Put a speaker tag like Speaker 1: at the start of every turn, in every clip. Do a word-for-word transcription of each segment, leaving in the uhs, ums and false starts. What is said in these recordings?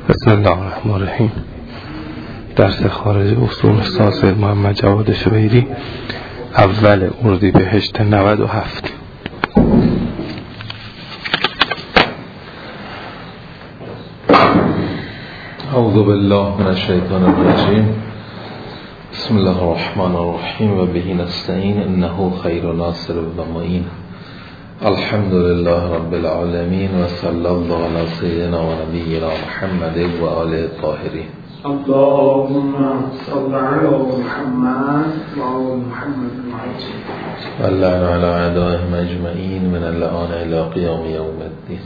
Speaker 1: بسم الله الرحمن الرحیم. درس خارج اصول استاد محمد جواد شبیری، اول اردیبهشت نود و هفت.
Speaker 2: اعوذ بالله من الشیطان الرجیم. بسم الله الرحمن الرحیم و به نستعین انه خیر ناصر و معین. الحمد لله رب العالمین و صلی الله علی سیدنا و نبینا محمد و آله الطاهرین.
Speaker 3: اللهم صل علی محمد و آل محمد
Speaker 2: و لعن علی اعدائهم اجمعین من الان الی قیام یوم الدین.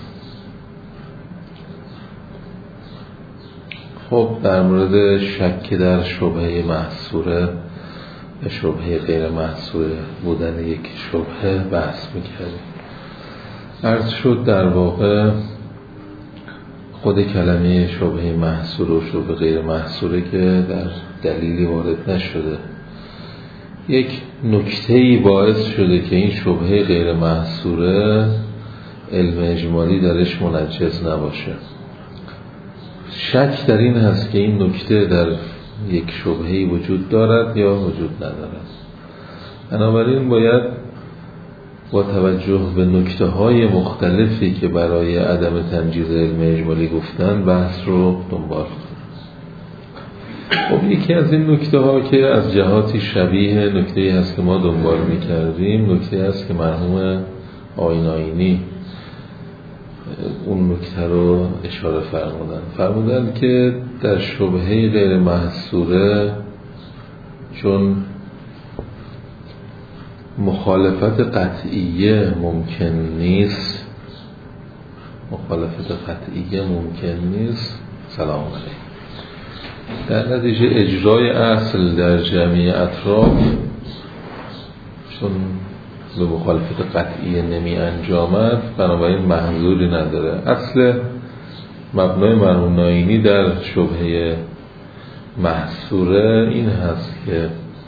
Speaker 2: خب در مورد شک در شبهه محصوره و شبهه غیر محصوره بودن یک شبهه بحث میکردیم. عرض شد در واقع خود کلمه شبهه محصوره و شبهه غیر محصوره که در دلیلی وارد نشده، یک نکته‌ای باعث شده که این شبهه غیر محصوره علم اجمالی درش منجز نباشه. شک در این هست که این نکته در یک شبهه‌ای وجود دارد یا وجود ندارد. بنابراین باید با توجه به نکته‌های مختلفی که برای عدم تنجیز علم اجمالی گفتن بحث رو دنبال کنیم. خب یکی از این نکته‌ها که از جهاتی شبیه نکته‌ای هست که ما دنبال می‌کردیم، نکته هست که مرحوم آیین‌آیینی اون نکته رو اشاره فرمودن فرمودن که در شبهه غیر محصوره چون مخالفت قطعیه ممکن نیست مخالفت قطعیه ممکن نیست سلام علیکم در نتیجه اجرای اصل در جمعی اطراف چون به مخالفت قطعیه نمی انجامد، بنابراین محظوری نداره. اصل مبنای مرحوم ناینی در شبهه محصوره این هست که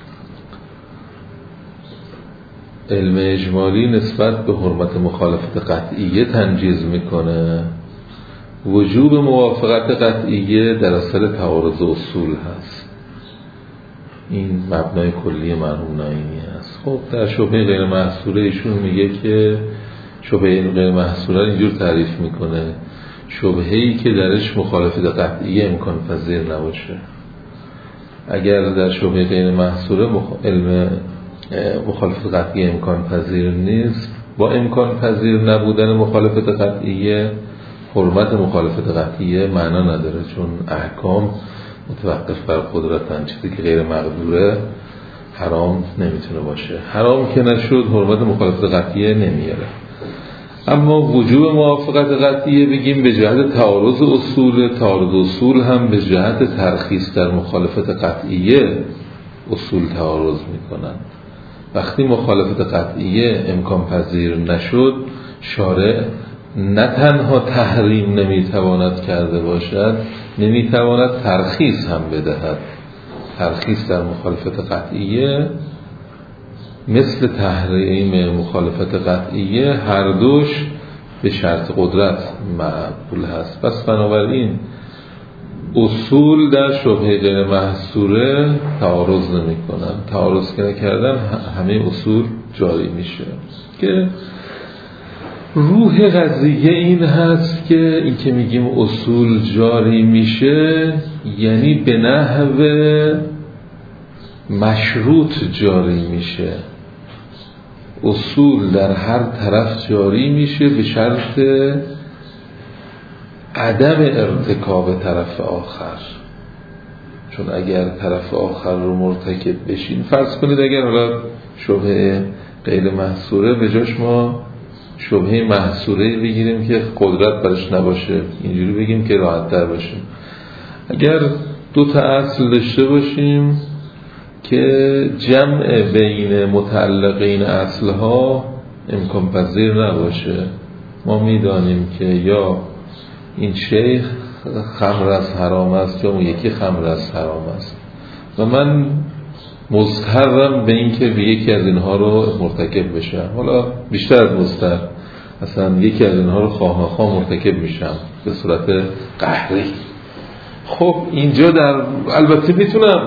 Speaker 2: علم اجمالی نسبت به حرمت مخالفت قطعیه تنجیز میکنه. وجوب موافقت قطعیه در اصل تعارض اصول هست. این مبنای کلی مرحوم ناینی هست. خب در شبهه غیر محصوره ایشون میگه که شبهه غیر محصوره اینجور تعریف میکنه: شبهه‌ای که درش مخالفت قطعیه امکان پذیر نباشه. اگر در شبهه غیر محصوره مخ... علم مخالفت قطعیه امکان پذیر نیست، با امکان پذیر نبودن مخالفت قطعیه حرمت مخالفت قطعیه معنا نداره، چون احکام متوقف بر قدرتن. چیزی که غیر مقدوره حرام نمیتونه باشه. حرام که نشد حرمت مخالفت قطعیه نمیاره. اما وجوب موافقت قطعیه بگیم به جهت تعارض اصول، تعارض اصول هم به جهت ترخیص در مخالفت قطعیه اصول تعارض میکنن. وقتی مخالفت قطعیه امکان پذیر نشد، شارع نه تنها تحریم نمیتواند کرده باشد، نمیتواند ترخیص هم بدهد. ترخیص در مخالفت قطعیه مثل تحریم مخالفت قطعیه هر دوش به شرط قدرت مقبول هست. پس بنابراین اصول در شبهه غیر محصوره تعارض نمی کنن. تعارض که نکردن همه اصول جاری میشه. که روح قضیه این هست که این که میگیم اصول جاری میشه یعنی به نحو مشروط جاری میشه. اصول در هر طرف جاری میشه به شرط عدم ارتکاب طرف آخر. چون اگر طرف آخر رو مرتکب بشین، فرض کنید اگر حالا شبهه غیر محصوره به جاش ما شبهه محصوره بگیریم که قدرت برش نباشه، اینجوری بگیم که راحت تر باشه. اگر دو تا اصل داشته باشیم که جمع بین متعلقین اصلها امکان پذیر نباشه، ما میدانیم که یا این شیخ خمر از حرام است یا اون یکی خمر از حرام است و من مضطرم به این که به یکی از اینها رو مرتکب بشم. حالا بیشتر از مضطر، اصلا یکی از اینها رو خواه نخواه مرتکب میشم به صورت قهری. خب اینجا در البته میتونم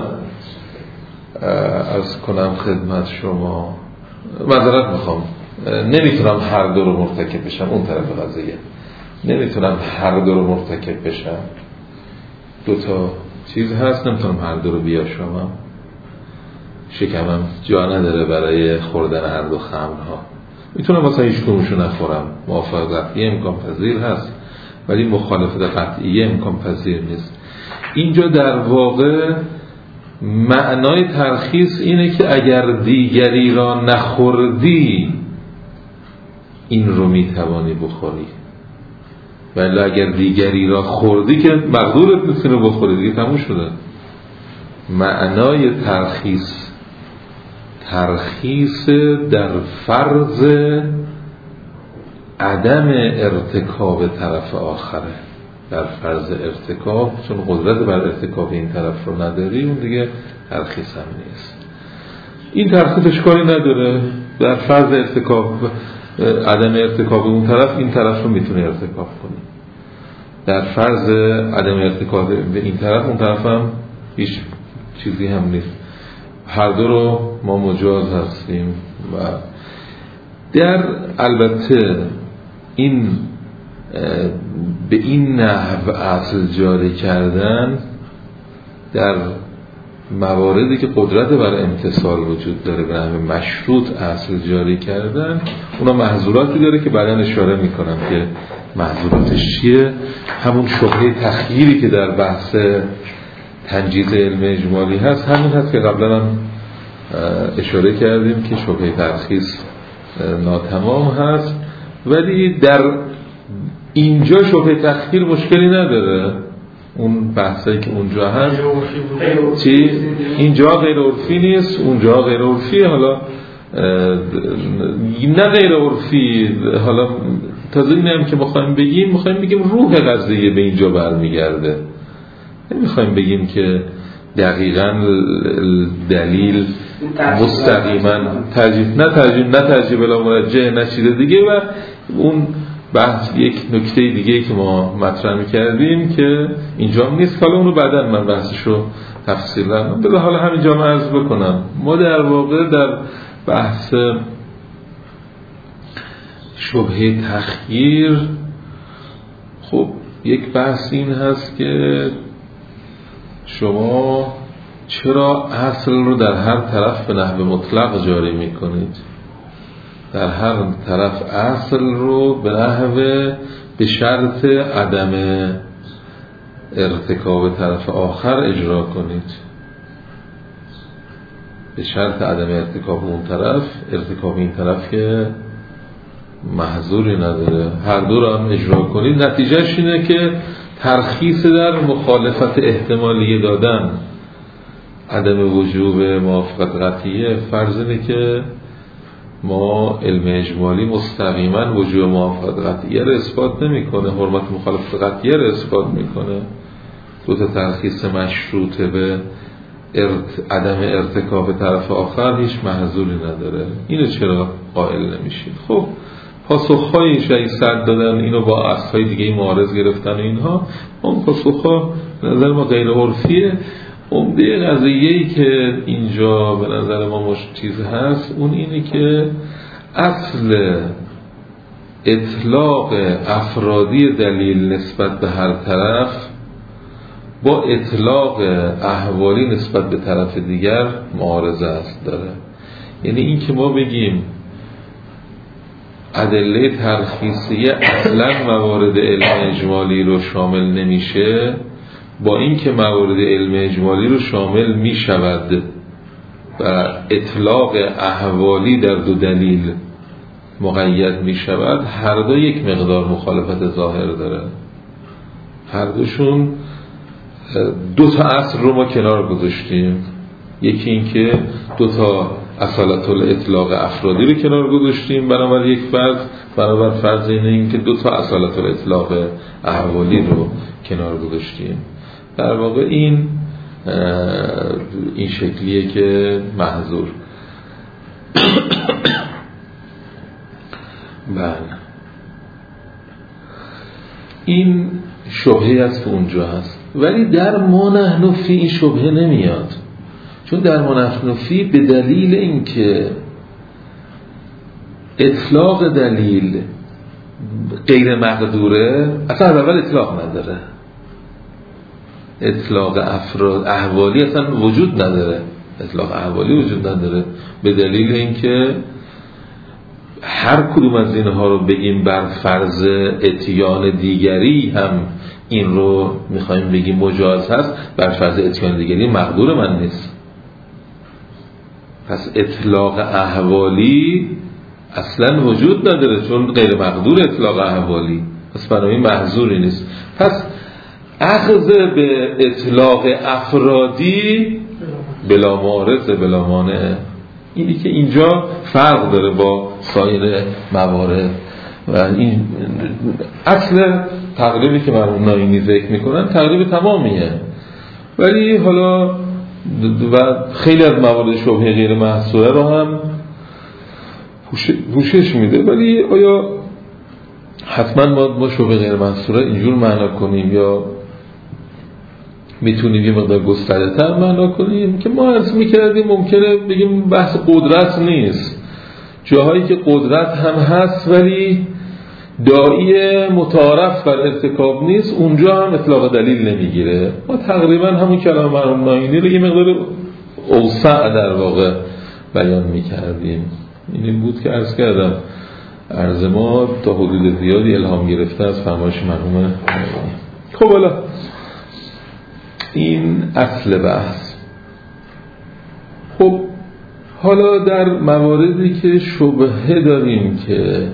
Speaker 2: عرض کنم خدمت شما، معذرت میخوام، نمیتونم هر دو رو مرتکب بشم. اون طرف قضیه نمیتونم هر دو رو مرتکب بشم. دو تا چیز هست، نمیتونم هر دو رو بیاشامم. شکمم جا نداره برای خوردن هر دو خمرها. میتونم مثلا هیچ کدومشو نخورم، موافقت قطعی امکان پذیر هست، ولی مخالفت قطعی امکان پذیر نیست. اینجا در واقع معنای ترخیص اینه که اگر دیگری را نخوردی این رو میتوانی بخوری، ولی اگر دیگری را خوردی که مقدورت نیست رو بخوری، دیگه تموم شده. معنای ترخیص ترخیص در فرض عدم ارتکاب طرف آخره. در فرض ارتکاب، چون قدرت بر ارتکاب این طرف رو نداری، اون دیگه ترخیص هم نیست. این ترخیص اشکالی نداره. در فرض ارتکاب عدم ارتکاب اون طرف، این طرف رو میتونه ارتکاب کنه. در فرض عدم ارتکاب به این طرف، اون طرف هم هیچ چیزی هم نیست. هر دو رو ما مجاز هستیم. و در البته این به این نحو اصل جاری کردن در مواردی که قدرت بر امتصال وجود داره، به نحو مشروط اصل جاری کردن، اونا محظوراتی داره که بعداً اشاره میکنم که محظوراتش چیه. همون شبهه تخییری که در بحث تنجیز علم اجمالی هست، همون هست که قبلا هم اشاره کردیم که شبهه ترخیص ناتمام هست، ولی در اینجا شبهه تخییر مشکلی نداره. اون بحثایی که اونجا هست چی؟ اینجا غیر عرفی نیست، اونجا غیر عرفیه. حالا نه غیر عرفی، حالا تازه اینه هم که مخواهیم بگیم، مخواهیم بگیم روح قضیه به اینجا برمیگرده. نمیخوایم بگیم که دقیقاً دلیل مستقیما ترجیح نه ترجیح نه ترجیح بلا مرجع نه چیز دیگه. و اون بحث یک نکته دیگه که ما مطرح می‌کردیم که اینجا نیست، حالا اونو بعداً من بحثشو تفصیلاً بذار حالا همینجا من عرض بکنم. ما در واقع در بحث شبهه تخییر، خب یک بحث این هست که شما چرا اصل رو در هر طرف به نحو مطلق جاری میکنید؟ در هر طرف اصل رو به نحو به شرط عدم ارتکاب طرف آخر اجرا کنید. به شرط عدم ارتکاب اون طرف، ارتکاب این طرف که محظوری نداره، هر دو رو هم اجرا کنید. نتیجهش اینه که ترخیص در مخالفت احتمالی دادن، عدم وجوب موافقت قطعیه. فرض اینه که ما علم اجمالی مستقیما وجوب موافقت قطعیه رو اثبات نمیکنه، حرمت مخالفت قطعیه رو اثبات میکنه. دو تا ترخیص مشروطه به ارت... عدم ارتکاب طرف آخر هیچ محظوری نداره. اینو چرا قائل نمیشید؟ خب پاسخ‌های شیعی صد دادن، اینو با اصل‌های دیگه معارض گرفتن و اینها. اون پاسخ‌ها به نظر ما غیر عرفیه. عمده قضیه‌ای که اینجا به نظر ما مش چیز هست، اون اینه که اصل اطلاق افرادی دلیل نسبت به هر طرف با اطلاق احوالی نسبت به طرف دیگر معارضه است داره. یعنی این که ما بگیم ادله ترخیصیه اصلا موارد علم اجمالی رو شامل نمیشه، با این که موارد علم اجمالی رو شامل میشود و اطلاق احوالی در دو دلیل مقید میشود، هر دو یک مقدار مخالفت ظاهر داره. هر دوشون دو تا اصل رو ما کنار گذاشتیم. یکی این که دو تا اصالت الاطلاق افرادی رو کنار گذاشتیم برابر یک فرض، برابر فرض اینه این که دو تا اصالت الاطلاق احوالی رو کنار گذاشتیم. در واقع این این شکلیه که محظور. بله، این شبهه از تو اونجا هست، ولی در ما نحن فی این شبهه نمیاد، چون در ما نحن فی به دلیل اینکه اطلاق دلیل غیر مقدوره، اصلا از اول اطلاق نداره، اطلاق افراد احوالی اصلا وجود نداره، اطلاق احوالی وجود نداره، به دلیل اینکه هر کدوم از اینها رو بگیم بر فرض اتیان دیگری هم این رو میخوایم بگیم مجاز هست، بر فرض اتیان دیگری مقدور من نیست. پس اطلاق احوالی اصلا وجود نداره، چون غیر مقدور اطلاق احوالی، پس بنابراین محظوری نیست. پس اخذ به اطلاق افرادی بلا معارض بلا مانع، اینی که اینجا فرق داره با سایر موارد و این اصل تقریبی که مرحوم ناینی ذکر میکنن تقریب تمامیه، ولی حالا و خیلی از موارد شبهه غیر محصوره رو هم پوشش میده، ولی آیا حتما باید ما شبهه غیر محصوره اینجور معنا کنیم یا میتونیم یه مقدار گسترده تر معنا کنیم؟ که ما عرض میکردیم ممکنه بگیم بحث قدرت نیست، جاهایی که قدرت هم هست ولی داعی متعارف بر ارتکاب نیست، اونجا هم اطلاق دلیل نمیگیره. ما تقریبا همون کلام مرحوم ناینی رو یه مقدار اوسع در واقع بیان میکردیم. این بود که عرض کردم عرض ما تا حدود زیادی الهام گرفته از فرمایش مرحوم ناینی. خب حالا این اصل بحث. خب حالا در مواردی که شبهه داریم که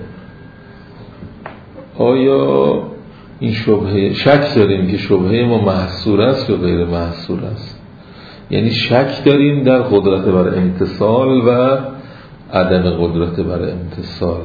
Speaker 2: آیا این شبهه، شک داریم که شبهه ما محصور است یا غیر محصور است، یعنی شک داریم در قدرت بر امتصال و عدم قدرت بر امتصال،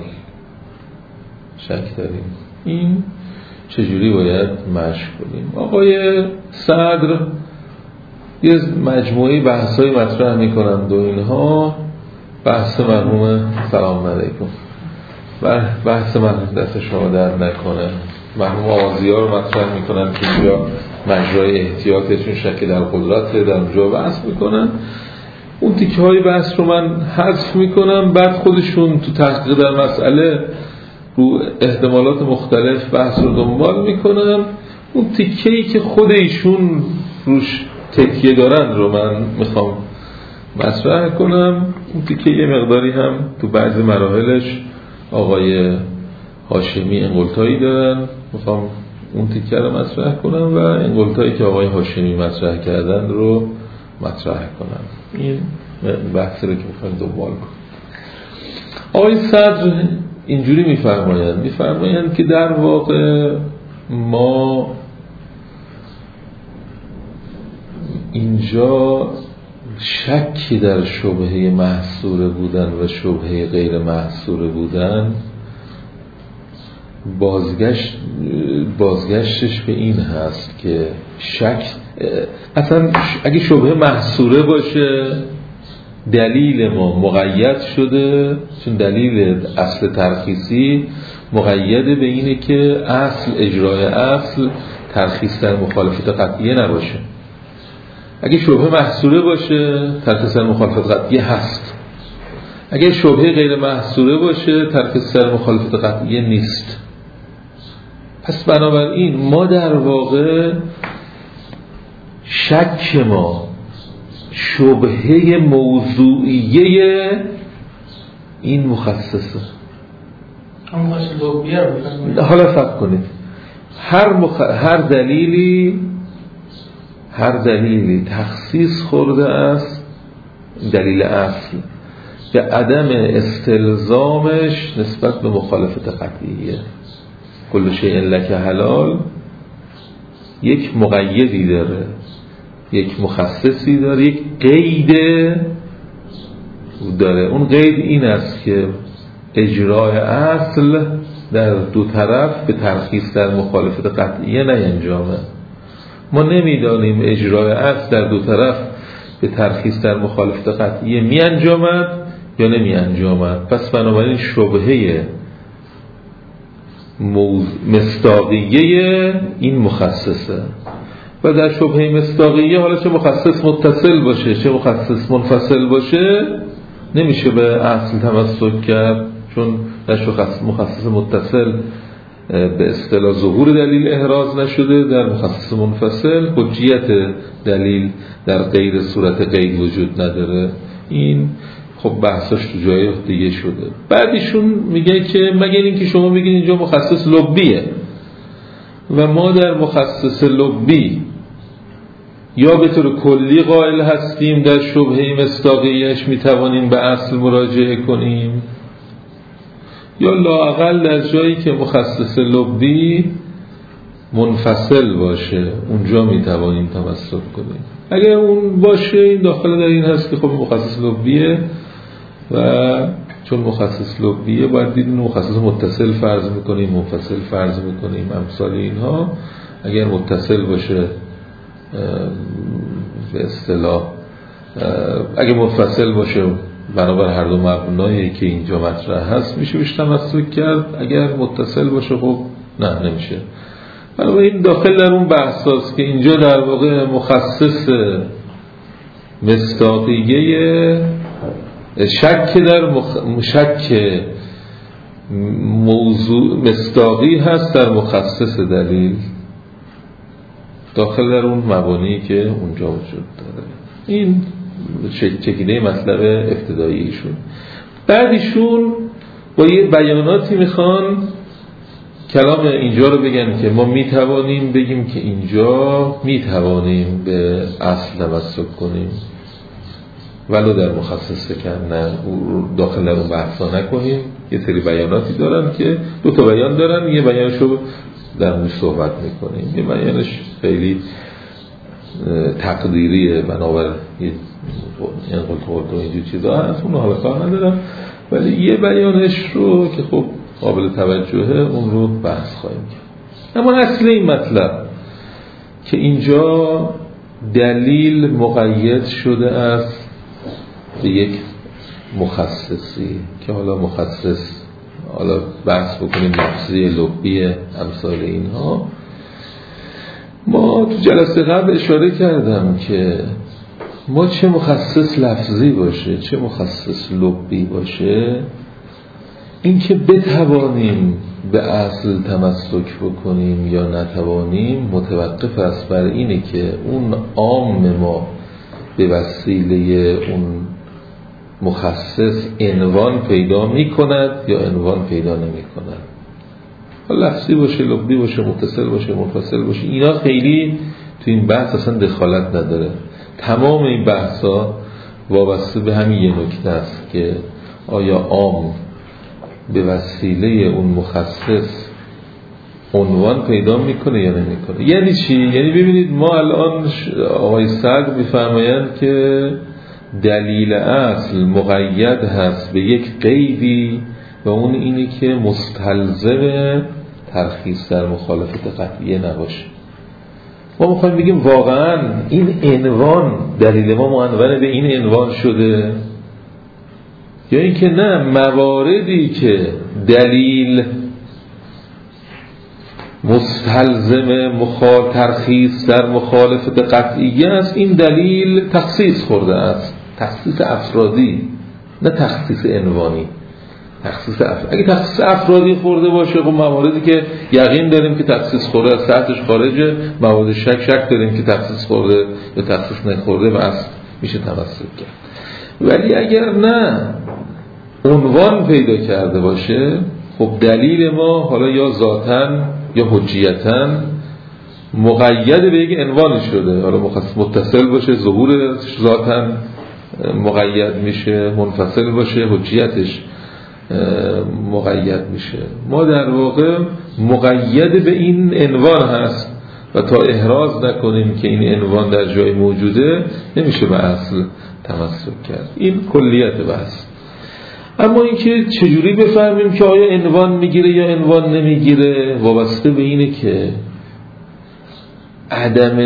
Speaker 2: شک داریم، این چجوری باید مشق کنیم؟ آقای صدر یه مجموعه بحثای مطرح میکنند و اینها بحث مرحوم سلام علیکم و بحث من دست شما در نکنه، مرحوم آغازی‌ها رو مطرح میکنن که اینجا مجرای احتیاطشون شک در قدرت در اونجا بحث میکنن، اون تیکه های بحث رو من حذف میکنم، بعد خودشون تو تحقیق در مسئله رو احتمالات مختلف بحث رو دنبال میکنن، اون تیکه‌ای که خود ایشون روش تکیه دارن رو من میخوام مطرح کنم. اون تیکه یه مقداری هم تو بعضی مراحلش آقای هاشمی انقلتایی دارن، میخوام اون تیکه رو مطرح کنم و انقلتایی که آقای هاشمی مطرح کردن رو مطرح کنم. این بحثی رو که میخوام دنبال کنم. آقای صدر اینجوری میفرمایند میفرمایند که در واقع ما اینجا شکی در شبهه محصوره بودن و شبهه غیر محصوره بودن بازگشت بازگشتش به این هست که شک اصلا اگه شبهه محصوره باشه دلیل ما مقید شده، چون دلیل اصل ترخیصی مقیده به اینه که اصل اجرای اصل ترخیص در مخالفت قطعیه نباشه. اگه شبهه محصوره باشه ترخیص در مخالفت قطعیه هست، اگه شبهه غیر محصوره باشه ترخیص در مخالفت قطعیه نیست. پس بنابراین ما در واقع شک ما شبهه موضوعیه این مخصصه. حالا فکر کنید هر, مخ... هر دلیلی هر دلیلی تخصیص خورده است دلیل اصل به عدم استلزامش نسبت به مخالفت قطعیه. کل شیء لک حلال یک مقیدی داره، یک مخصصی داره، یک قید داره. اون قید این است که اجرای اصل در دو طرف به ترخیص در مخالفت قطعیه نینجامه. ما نمیدانیم اجرای اصل در دو طرف به ترخیص در مخالفت قطعیه می انجامد یا نمی انجامد. پس بنابراین شبهه موضوع مصداقیه این مخصصه. و در شبهه مصداقیه حالا چه مخصص متصل باشه چه مخصص منفصل باشه نمیشه به اصل تمسک کرد، چون در مخصص متصل به اصطلاح ظهور دلیل احراز نشده، در مخصص منفصل حجیت دلیل در غیر صورت قید وجود نداره. این خب بحثاش تو جای دیگه شده. بعدیشون میگه که مگر این که شما میگین اینجا مخصص لبیه و ما در مخصص لبی یا به طور کلی قائل هستیم در شبهه مصداقیش میتوانیم به اصل مراجعه کنیم، یا لااقل در جایی که مخصص لبی منفصل باشه اونجا میتوانیم تمسک کنیم. اگر اون باشه این داخل در این هست که خب مخصص لبیه و چون مخصص لبیه باید دید مخصص متصل فرض میکنیم منفصل فرض میکنیم امثال اینها. اگر متصل باشه به اصطلاح اگر منفصل باشه بنابر هر دو مبنایی که اینجا مطرح هست میشه بهش تمسک کرد، اگر متصل باشه خب نه نمیشه. بنابراین داخل در اون بحث هست که اینجا در واقع مخصص مصداقیه شک در مخ... شک موضوع مصداقی هست در مخصص دلیل داخل در اون مبانی که اونجا وجود داره. این چکیده مطلب ابتداییشون. بعدیشون با یه بیاناتی میخوان کلام اینجا رو بگن که ما میتوانیم بگیم که اینجا میتوانیم به اصل تمسک کنیم ولو در مخصص فکر نه داخل در اون بحثا نکنیم. یه سری بیاناتی دارن که دو تا بیان دارن، یه بیانشو در موش صحبت میکنیم، یه بیانش خیلی تقدیریه بنابر یه انقل خورد و اینجور چیزا هست اون حالا کار ندارم، ولی یه بیانش رو که خب قابل توجهه اون رو بحث خواهیم کرد. اما اصل این مطلب که اینجا دلیل مقید شده است به یک مخصصی که حالا مخصص حالا بحث بکنیم لفظی لبی امثال اینها. ما تو جلسه قبل اشاره کردم که ما چه مخصص لفظی باشه چه مخصص لبی باشه این که بتوانیم به اصل تمسک بکنیم یا نتوانیم متوقف است بر اینه که اون عام ما به وسیله اون مخصص عنوان پیدا می کند یا عنوان پیدا نمی کند. لفظی باشه لبی باشه متصل باشه منفصل باشه اینا خیلی تو این بحث اصلا دخالت نداره. تمام این بحثا وابسته به همین یه نکته است که آیا عام به وسیله اون مخصص عنوان پیدا میکنه یا نمیکنه. یعنی چی؟ یعنی ببینید ما الان آقای صدر میفرمایند که دلیل اصل مقید هست به یک قیدی و اون اینه که مستلزم ترخیص در مخالفت قطعیه نباشه. ما میخوایم بگیم واقعا این عنوان دلیل ما معنون به این عنوان شده یا اینکه نه مواردی که دلیل مستلزم مخال ترخیص در مخالفت قطعیه است این دلیل تخصیص خورده است، تخصیص افرادی نه تخصیص عنوانی. تخصیص افرادی اگه تخصیص افرادی خورده باشه خب مواردی که یقین داریم که تخصیص خورده از سطحش خارجه، موارد شک شک داریم که تخصیص خورده یا تخصیص نخورده و اصل میشه تمسک کرد. ولی اگر نه عنوان پیدا کرده باشه خب دلیل ما حالا یا ذاتاً یا حجیتاً مقید به یک عنوان شده، حالا متصل باشه ظهور ذاتاً مقید میشه، منفصل باشه حجیتش مقید میشه. ما در واقع مقید به این عنوان هست و تا احراز نکنیم که این عنوان در جای موجوده نمیشه به اصل تمسک کرد. این کلیت بحث. اما اینکه چجوری بفهمیم که آیا عنوان میگیره یا عنوان نمیگیره وابسته به اینه که عدم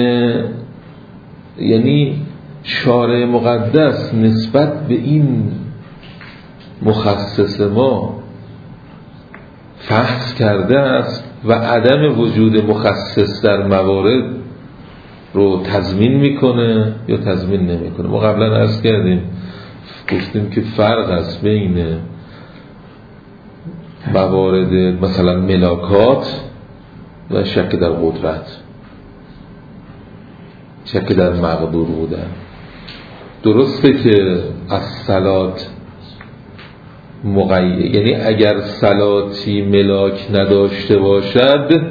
Speaker 2: یعنی شارع مقدس نسبت به این مخصص ما فحص کرده است و عدم وجود مخصص در موارد رو تضمین میکنه یا تضمین نمیکنه. ما قبلا عرض کردیم گفتیم که فرق است بین موارد مثلا ملاکات و شک در قدرت، شک در مقدور بودن. درسته که از صلات مقید، یعنی اگر صلاتی ملاک نداشته باشد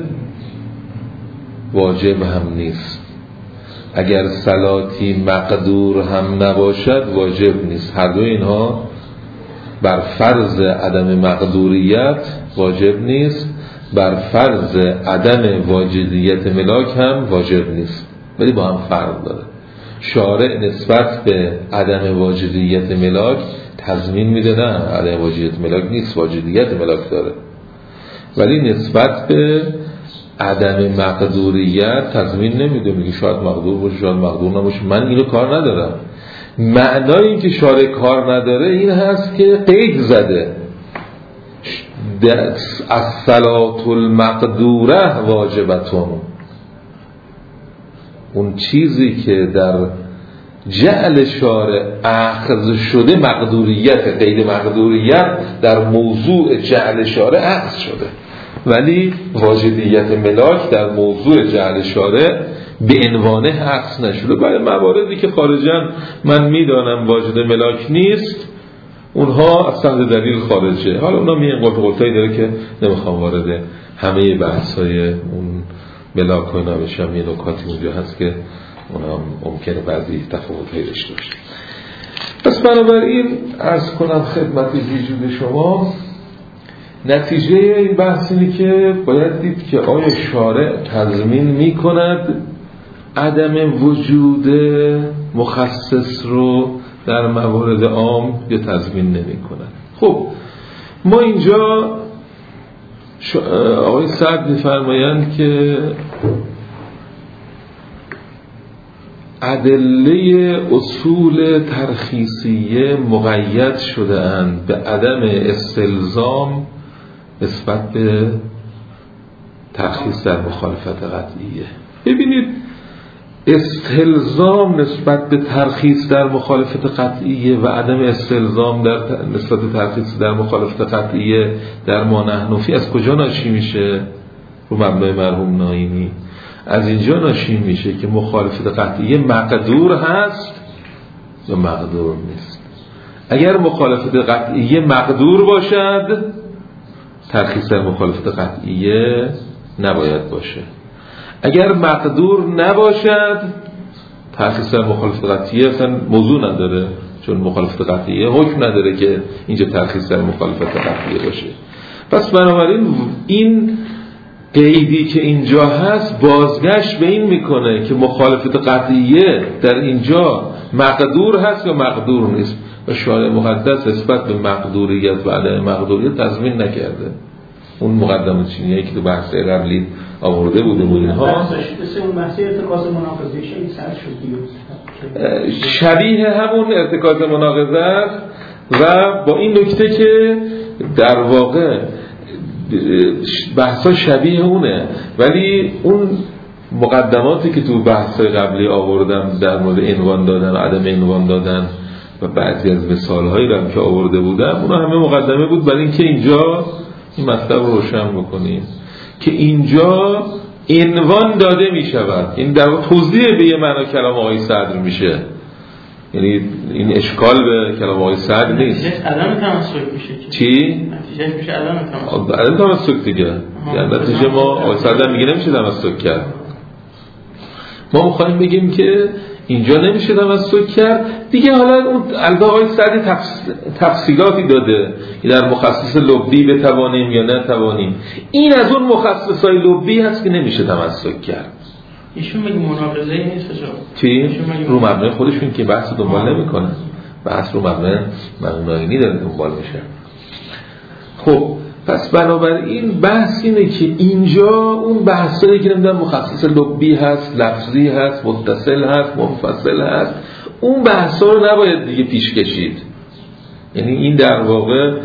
Speaker 2: واجب هم نیست، اگر صلاتی مقدور هم نباشد واجب نیست. هر دو اینها بر فرض عدم مقدوریت واجب نیست، بر فرض عدم واجدیت ملاک هم واجب نیست، ولی با هم فرق داره. شارع نسبت به عدم واجدیت ملاک تضمین میده، نه عدم واجدیت ملاک نیست، واجدیت ملاک داره، ولی نسبت به عدم مقدوریت تضمین نمیده، میگه شاید مقدور باشه شاید مقدور نباشه، من اینو کار ندارم. معنای این که شارع کار نداره این هست که قید زده الصلاة المقدوره واجبتون، اون چیزی که در جعل شارع اخذ شده مقدوریت، قید مقدوریت در موضوع جعل شارع اخذ شده، ولی واجدیت ملاک در موضوع جعل شارع به عنوانه اخذ نشده. برای مواردی که خارجاً من میدانم واجد ملاک نیست، اونها از سند دلیل خارجه. حالا اونها میگن قلت قلتایی داره که نمیخوام وارد همه بحثای اون ملاک و اینا بشم، یه نکاتی اونجا هست که اونها ممکنه بعضی تفاوت‌هایی داشته باشه. پس بنابراین عرض کنم خدمت وجود شما، نتیجه این بحث اینه که باید دید که آیا شارع تضمین میکند عدم وجود مخصص رو در موارد عام یا تضمین نمی کند. خب ما اینجا آقای سعد می‌فرمایند که ادله اصول ترخیصیه مقید شده اند به عدم استلزام نسبت به ترخیص در مخالفت قطعیه. ببینید استلزام نسبت به ترخیص در مخالفت قطعیه و عدم استلزام در نسبت به ترخیص در مخالفت قطعیه در ما نحنفی از کجا ناشی میشه؟ رو مبنای مرحوم ناینی از اینجا ناشی میشه که مخالفت قطعیه مقدور هست یا مقدور نیست. اگر مخالفت قطعیه مقدور باشد ترخیص در مخالفت قطعیه نباید باشه، اگر مقدور نباشد ترخیص در مخالفت قطعیه اصلا موضوع نداره، چون مخالفت قطعیه حکم نداره که اینجا ترخیص در مخالفت قطعیه باشه. پس بنابراین این قیدی که اینجا هست بازگشت به این میکنه که مخالفت قطعیه در اینجا مقدور هست یا مقدور نیست و شارع مقدس نسبت به مقدوریت و عدم مقدوریت تضمین نکرده. اون مقدمه چینیه که تو بحث قبلی آورده بوده بود اینها
Speaker 3: اون بحث ارتکاز مناقضه
Speaker 2: شبیه همون ارتکاز مناقضه و با این نکته که در واقع بحثا شبیه اونه، ولی اون مقدماتی که تو بحث قبلی آوردم در مورد عنوان دادن و عدم عنوان دادن و بعضی از مثالهایی رو هم که آورده بودم اونا همه مقدمه بود برای اینکه اینجا این مطلب رو روشن بکنیم که اینجا عنوان داده می شود، این در توضیح به یه معنا کلام آقای صدر میشه، یعنی این اشکال به کلام آقای صدر نیست.
Speaker 3: عدم تمسک میشه.
Speaker 2: چی؟
Speaker 3: نتیجه میشه عدم تمسک.
Speaker 2: عدم تمسک دیگه. یعنی نتیجه ما آقای صدر میگه نمیشه تمسک کرد. ما میخوایم بگیم که اینجا نمیشه تمسک کرد دیگه. حالا اون البته آقای سعدی تفص... تفصیلاتی داده در مخصص لبی بتوانیم یا نتوانیم، این از اون مخصصای لبی هست که نمیشه تمسک کرد.
Speaker 3: ایشون میگه مناقضه نیست
Speaker 2: چی؟ رو مبنای خودشون که بحث دنبال نمیکنن، بحث رو مبنای مبنایی داره دنبال میشه. خب پس بنابراین بحث اینه که اینجا اون بحثایی که نمیدونم مخصص لبی هست، لفظی هست، متصل هست، منفصل هست، اون بحثا رو نباید دیگه پیش کشید. یعنی این در واقع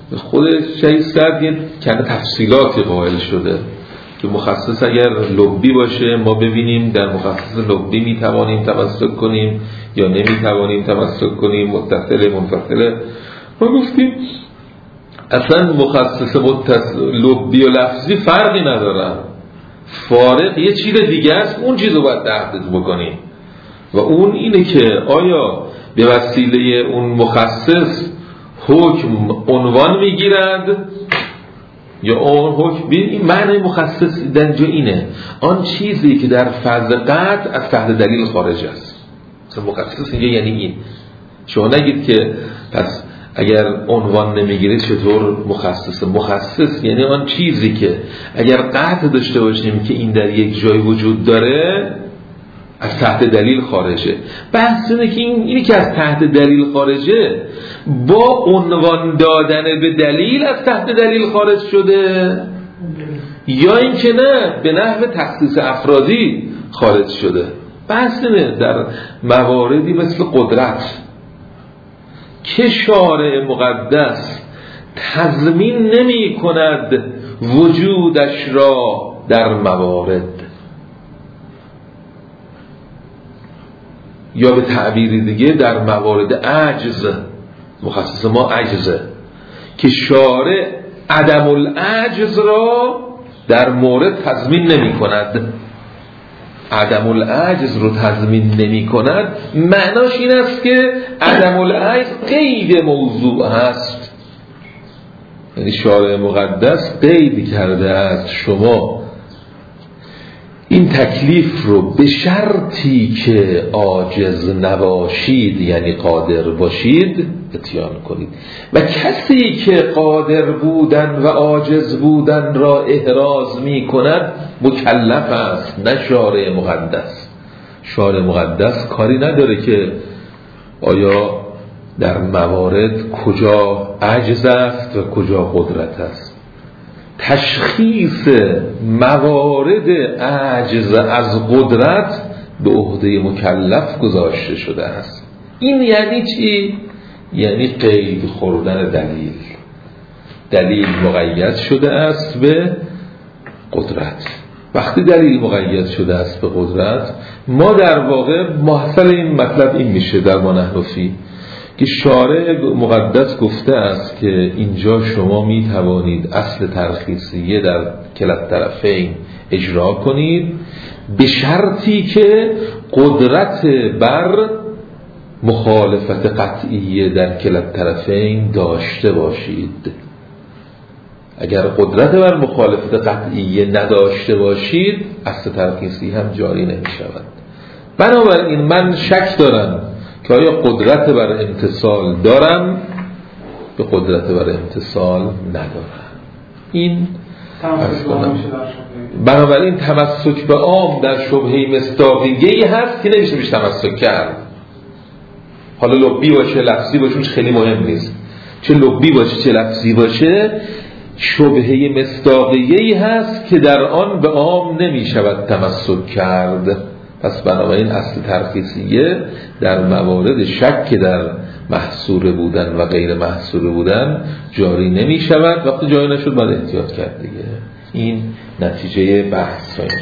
Speaker 2: خودش شاید صد یه کنه تفصیلاتی قائل شده که مخصص اگر لبی باشه ما ببینیم در مخصص لبی میتوانیم تمسک کنیم یا نمیتوانیم تمسک کنیم، متصل منفصل. ما گفتیم اصلا مخصص لبی و لفظی فرقی ندارن، فارق یه چیز دیگه است، اون چیز رو باید تحقیق بکنیم و اون اینه که آیا به وسیله اون مخصص حکم عنوان میگیرد یا اون حکم. این معنی مخصص در جا اینه آن چیزی که در فرض قطع از تحت دلیل خارج است. مثلا مخصص اینجا یعنی این. شما نگید که پس اگر عنوان نمیگیرید چطور مخصص؟ مخصص یعنی آن چیزی که اگر قطع داشته باشیم که این در یک جای وجود داره از تحت دلیل خارجه. بحث اینه که این اینی که از تحت دلیل خارجه با عنوان دادن به دلیل از تحت دلیل خارج شده یا اینکه نه به نحو تخصیص افرادی خارج شده. بحث اینه در مواردی مثل قدرت که شارع مقدس تضمین نمی کند وجودش را در موارد، یا به تعبیر دیگه در موارد عجز، مخصص ما عجزه که شارع عدم العجز را در مورد تضمین نمی کند. عدم العجز رو تضمین نمی کند معناش این است که عدم العجز قید موضوع هست، یعنی شارع مقدس قید کرده است شما این تکلیف رو به شرطی که عاجز نباشید یعنی قادر باشید اتیان کنید و کسی که قادر بودن و عاجز بودن را احراز می کند مکلف است، نه شارع مقدس. شارع مقدس کاری نداره که آیا در موارد کجا عجز است و کجا قدرت است. تشخیص موارد عجز از قدرت به عهده مکلف گذاشته شده است. این یعنی چی؟ یعنی قید خوردن دلیل. دلیل مقید شده است به قدرت. وقتی دلیل مقید شده است به قدرت ما در واقع محصل این مطلب این میشه در ما نحنفی که شارع مقدس گفته است که اینجا شما می توانید اصل ترخیصیه در کلت طرفین اجرا کنید به شرطی که قدرت بر مخالفت قطعیه در کلت طرفین داشته باشید. اگر قدرت بر مخالفت قطعیه نداشته باشید اصل ترخیصی هم جاری نمی شود. بنابراین من شک دارم که آیا قدرت بر امتصال دارم به قدرت بر امتصال ندارم. این بنابراین تمسک به عام در شبهه مصداقیه‌ای هست که نمیشه بیش تمسک کرد. حالا لبی باشه لفظی باشه خیلی مهم نیست، چه لبی باشه چه لفظی باشه شبهه مصداقیه‌ای هست که در آن به عام نمیشود تمسک کرد. پس بنابراین اصل ترخیصیه در موارد شک در محصور بودن و غیر محصور بودن جاری نمی شود. وقتی جاری نشد باید احتیاط کرد دیگه. این نتیجه بحث اینجا.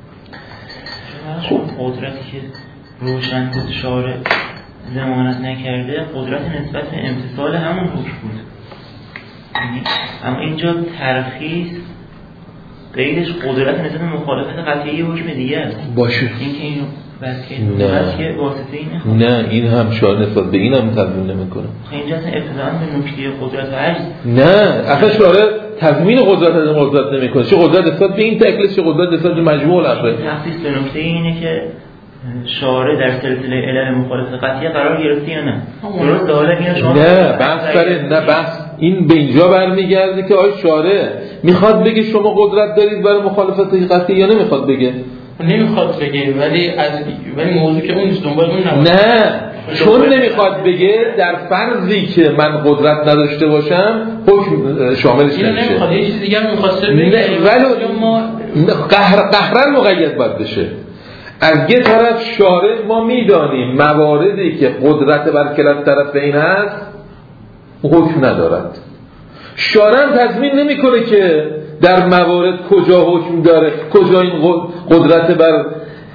Speaker 4: خب قدرتی که روشن بود شارع ضمانت نکرده قدرت نسبت به امتصال همون حکم بود، اما اینجا ترخیص قیدش قدرت نسبت به مخالفت قطعی حکم دیگه است
Speaker 2: باشه.
Speaker 4: این که اینو بس که بس که واسطه
Speaker 2: اینه نه این هم شاید نسبت به این هم تضمین نمیکنه.
Speaker 4: خب اینجا اصلا ابتداء به نکته قدرت و عجز
Speaker 2: نه اصلا شارع تضمین قدرت از قدرت نمیکنه. چه قدرت نسبت به این تکلیف چه قدرت نسبت به مجموع الافراد.
Speaker 4: تخصیص به نکته اینه که شارع در سلسله علل مخالفت قطعی قرار گرفته یا نه. درست حالا اینا شما
Speaker 2: نه بحث سر نه بحث این به اینجا برمیگرده که آیا شارع میخواد بگه شما قدرت دارید برای مخالفت قطعی یا نمیخواد بگه؟
Speaker 3: نمیخواد بگه ولی از ولی موضوع که اون نیست دنبال اون نباشه.
Speaker 2: نه چون نمیخواد بگه در فرضی که من قدرت نداشته باشم حکم شاملش نمیشه.
Speaker 3: نمیخواد یه چیز دیگه میخواسته بگه
Speaker 2: ولی ما قهر قهرن مقید باید بشه. از یه طرف شارع ما میدانیم مواردی که قدرت بر کلت طرفین هست حکم ندارد، شارع هم تضمین نمیکنه که در موارد کجا حکم داره، کجا این قدرت بر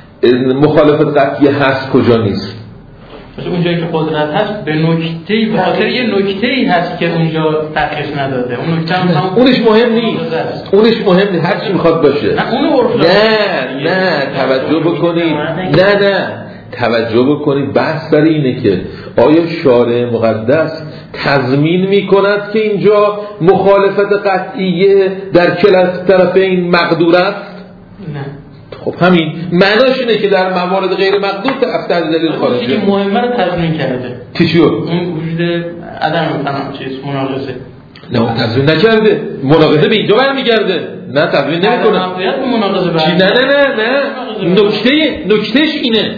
Speaker 2: مخالفت قطعی هست، کجا نیست.
Speaker 3: اونجایی که قدرت هست به نکته به خاطر یه نکته‌ای هست که اونجا ترخیص نداده. اون نکته هم
Speaker 2: اونش مهم نیست. اونش مهم نیست. هر چی میخواد باشه.
Speaker 3: نه اون عرف.
Speaker 2: نه نه توجه بکنید. نه نه توجه بکنید. بحث برای اینه که آیا شارع مقدس تضمین میکند که اینجا مخالفت قطعیه در کلا طرفین مقدور است؟
Speaker 3: نه.
Speaker 2: خب همین معناش اینه که در موارد غیر مقدور تحت دلیل خارجه.
Speaker 3: چیزی مهمه رو تضمین کرده.
Speaker 2: چیو؟
Speaker 3: اون وجود عدم تمام چیز مناقضه.
Speaker 2: نه اون تضمین نکرده. مناقضه به اینجا برمیگرده. نه تضمین نمیکنه.
Speaker 3: عدم به مناقضه
Speaker 2: چی؟ نه نه نه نه. نکته نکتهش اینه.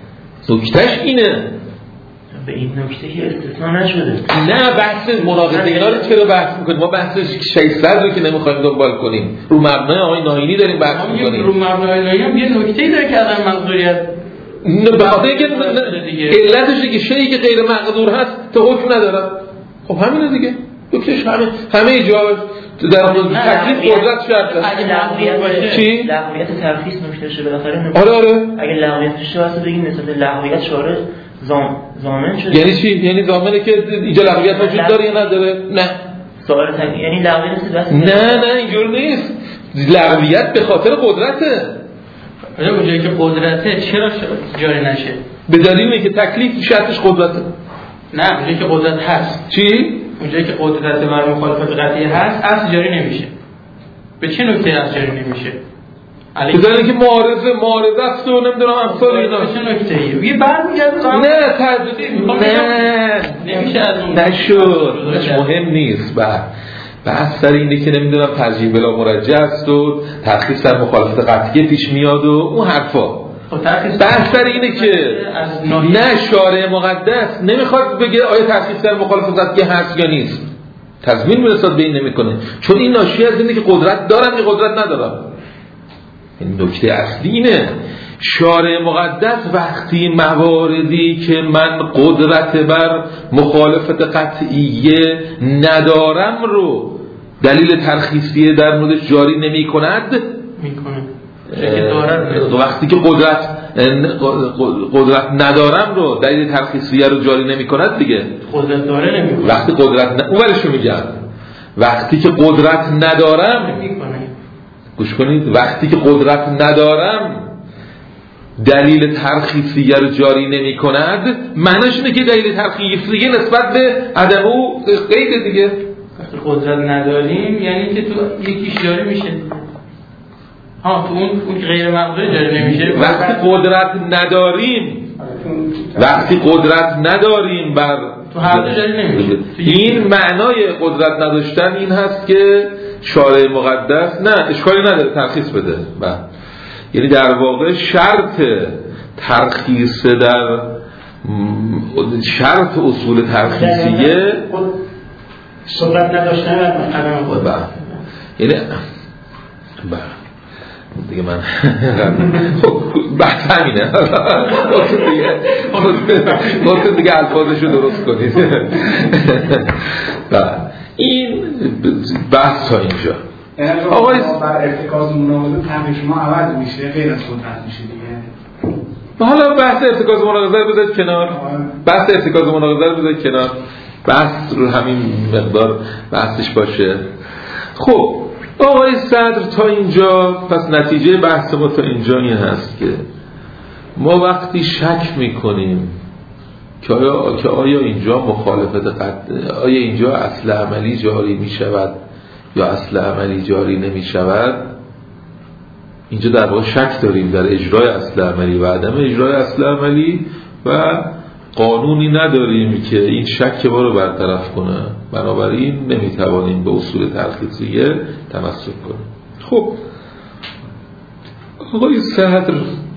Speaker 2: نکتهش اینه.
Speaker 4: به این نکته که استثناء نشده.
Speaker 2: نه بحث مناقضه اینا رو چرا بحث میکنیم؟ ما بحث شیصد رو که نمیخوایم دنبال کنیم. رو مبنای آقای ناینی داریم بحث میکنیم.
Speaker 3: رو مبنای ناینی هم یه نکته‌ای داره که عدم مقدوریت.
Speaker 2: به خاطر اینکه علتش که شیئی که غیر مقدور هست تو حکم نداره. خب همینه دیگه. دکترش همه همه جا در مورد تکلیف قدرت شرط است.
Speaker 4: اگه لغویت باشه
Speaker 2: چی؟
Speaker 4: لغویت ترخیص نکتهشه بالاخره.
Speaker 2: آره آره.
Speaker 4: اگه لغویت باشه واسه بگیم نسبت لغویت شارع زام ضامن شده.
Speaker 2: یعنی چی؟ یعنی ضامنه که اینجا لغویت وجود داره یا نداره؟ نه.
Speaker 4: سوال تک یعنی لغویت نیست.
Speaker 2: نه نه اینجور نیست. لغویت به خاطر قدرته.
Speaker 3: اونجایی که قدرته چرا جاری نشه؟
Speaker 2: به دلیل اینکه تکلیف شرطش قدرته.
Speaker 3: نه اونجایی که قدرت هست.
Speaker 2: چی؟
Speaker 3: اونجایی که قدرت بر مخالفت قطعی هست اصل جاری نمیشه. به چه نکته اصل جاری نمیشه؟
Speaker 2: به دلیل اینکه معارضه معارضه است و نمیدونم امثال اینا.
Speaker 3: به چه نکته‌ای؟ یه برمیگرده
Speaker 2: نه تجدید نه
Speaker 3: نمیشه از اون
Speaker 2: نشد. مهم نیست. بعد بحث سر اینه که نمیدونم ترجیح بلا مرجح است و ترخیص در مخالفت قطعی پیش میاد و اون حرفا. بحث سر اینه که نه شارع مقدس نمیخواد بگه آیا ترخیص در مخالفت قطعی هست یا نیست. تضمین برساد به این نمیکنه، چون این ناشی از اینه که قدرت دارم یا قدرت ندارم. این نکته اصلی اینه. شارع مقدس وقتی مواردی که من قدرت بر مخالفت قطعیه ندارم رو دلیل ترخیصیه در موردش جاری نمی کند
Speaker 3: میکنه.
Speaker 2: وقتی که قدرت قدرت ندارم رو دلیل ترخیصیه رو جاری نمی کند دیگه.
Speaker 3: قدرت داره نمی کنه.
Speaker 2: وقتی قدرت ن... اولشو میگم وقتی که قدرت ندارم
Speaker 3: میکنه.
Speaker 2: گوش کنید. وقتی که قدرت ندارم دلیل ترخیصیه رو جاری نمی کند، معنیش اینه که دلیل ترخیصیه نسبت به عدم او قید دیگه.
Speaker 3: وقتی قدرت نداریم یعنی که تو یکیش جاری میشه. ها تو اون اون غیر مقدور جاری نمیشه.
Speaker 2: وقتی قدرت نداریم وقتی قدرت نداریم بر
Speaker 3: تو هر دو جاری نمیشه.
Speaker 2: این معنای قدرت نداشتن این هست که شارع مقدس نه اشکالی نداره ترخیص بده. بله. یعنی در واقع شرط ترخیص در شرط اصول ترخیصیه
Speaker 3: قدرت نداشتن عدم قدرت.
Speaker 2: یعنی بله دیگه من خب بحث همینه. خودتون دیگه الفاظشو درست کنید. بله این بحث تا اینجا.
Speaker 5: آقای بر ارتکاز مناقضه طرح شما عوض میشه، غیر از قدرت میشه دیگه.
Speaker 2: حالا بحث ارتکاز مناقضه رو بذارید کنار. بحث ارتکاز مناقضه رو بذارید کنار. بحث رو همین مقدار بحثش باشه. خب آقای صدر تا اینجا پس نتیجه بحث ما تا اینجا این هست که ما وقتی شک میکنیم که آیا, که آیا اینجا مخالفت قطع آیا اینجا اصل عملی جاری میشود یا اصل عملی جاری نمی شود، اینجا در واقع شک داریم در اجرای اصل عملی و عدم اجرای اصل عملی و قانونی نداریم که این شک ما رو برطرف کنه. بنابراین نمیتوانیم به اصول ترخیصیه تمسک کنیم. خب آقای صدر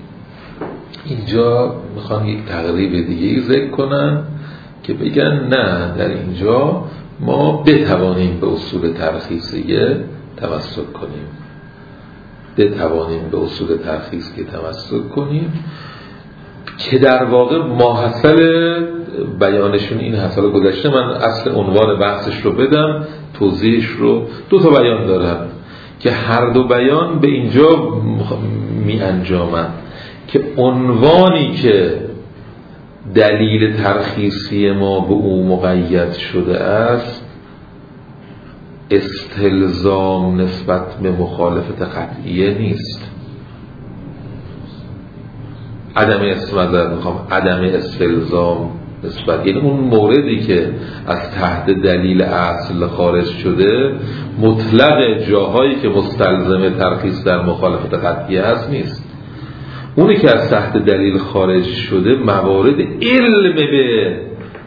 Speaker 2: اینجا میخوان یک تقریب دیگه ذکر کنن که بگن نه در اینجا ما بتوانیم به اصول ترخیصیه تمسک کنیم بتوانیم به اصول ترخیصیه تمسک کنیم که در واقع ماحصل بیانشون این هست. حالا گذشته من اصل عنوان بحثش رو بدم، توضیحش رو. دو تا بیان دارم که هر دو بیان به اینجا می انجامن که عنوانی که دلیل ترخیصی ما به او مقید شده است استلزام نسبت به مخالفت قطعیه نیست. عدم استمداد میخوام عدم استلزام نسبت، یعنی اون موردی که از تحت دلیل اصل خارج شده مطلق جاهایی که مستلزم ترخیص در مخالفت قطعیه هست نیست. اونی که از تحت دلیل خارج شده موارد علم به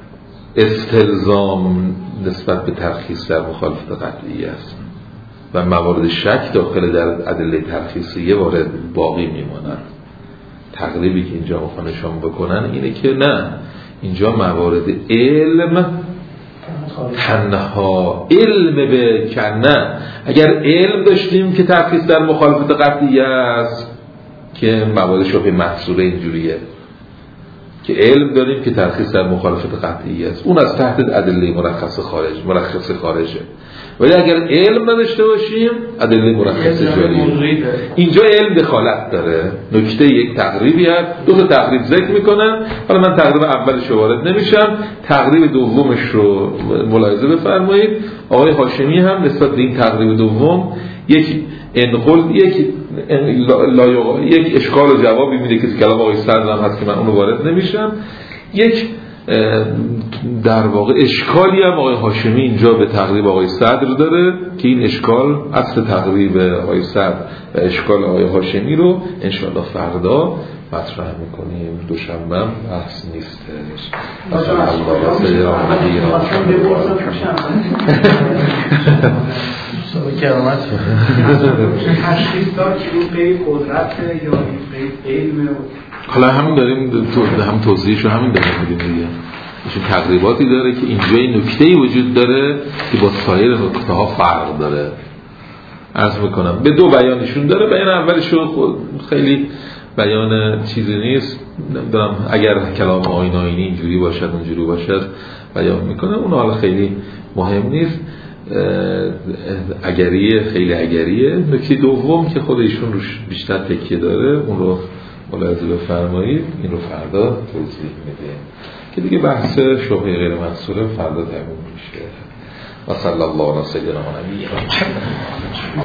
Speaker 2: استلزام نسبت به ترخیص در مخالفت قطعیه است و موارد شک داخل در ادله ترخیصیه وارد باقی میمونند. تقریبی که اینجا میخوان نشان بکنن اینه که نه، اینجا موارد علم تنها علم به کنه. اگر علم داشتیم که ترخیص در مخالفت قطعیه است که موارد شبه محصوره اینجوریه که علم داریم که ترخیص در مخالفت قطعیه است، اون از تحت ادله مرخص خارج مرخص خارجه. ولی اگر علم نداشته باشیم ادله مرخص جاریه. اینجا علم دخالت داره. نکته یک تقریبی هست، دو تا تقریب ذکر میکنن. حالا من تقریب اولش رو وارد نمیشم، تقریب دومش رو ملاحظه بفرمایید. آقای هاشمی هم نسبت به این تقریب دوم یک انقل یک لایق یک اشکال و جوابی میده که کلام آقای صدر هم هست که من اون رو وارد نمیشم. یک در واقع اشکالی هم آقای هاشمی اینجا به تقریب آقای صدر داره که این اشکال اصل تقریب آقای صدر و اشکال آقای هاشمی رو انشاءالله فردا مطرح میکنیم. دوشنبه بحث نیستش. مثلا الله سیدنا نبینا
Speaker 1: کرامت
Speaker 5: تشخیص داد که این قید قدرت یا این قید علم.
Speaker 2: حالا همین داریم تو هم توضیحش رو همین داریم میدیم دیگه. ایشون تقریباتی داره که اینجا این نکته‌ای وجود داره که با سایر نکته‌ها فرق داره. عرض میکنم به دو بیانشون داره. بیان اولش خیلی بیان چیزی نیست، نمیدونم اگر کلام آیین آیینی اینجوری باشد اونجوری باشد بیان میکنه، اون حالا خیلی مهم نیست. اگریه خیلی اگریه. نکته دوم که خود ایشون روش بیشتر تکیه داره اون رو ملاحظه بفرمایید. این رو فردا توضیح میده که دیگه بحث شبهه غیر محصوره فردا تموم میشه. و صلی الله علی سیدنا محمد.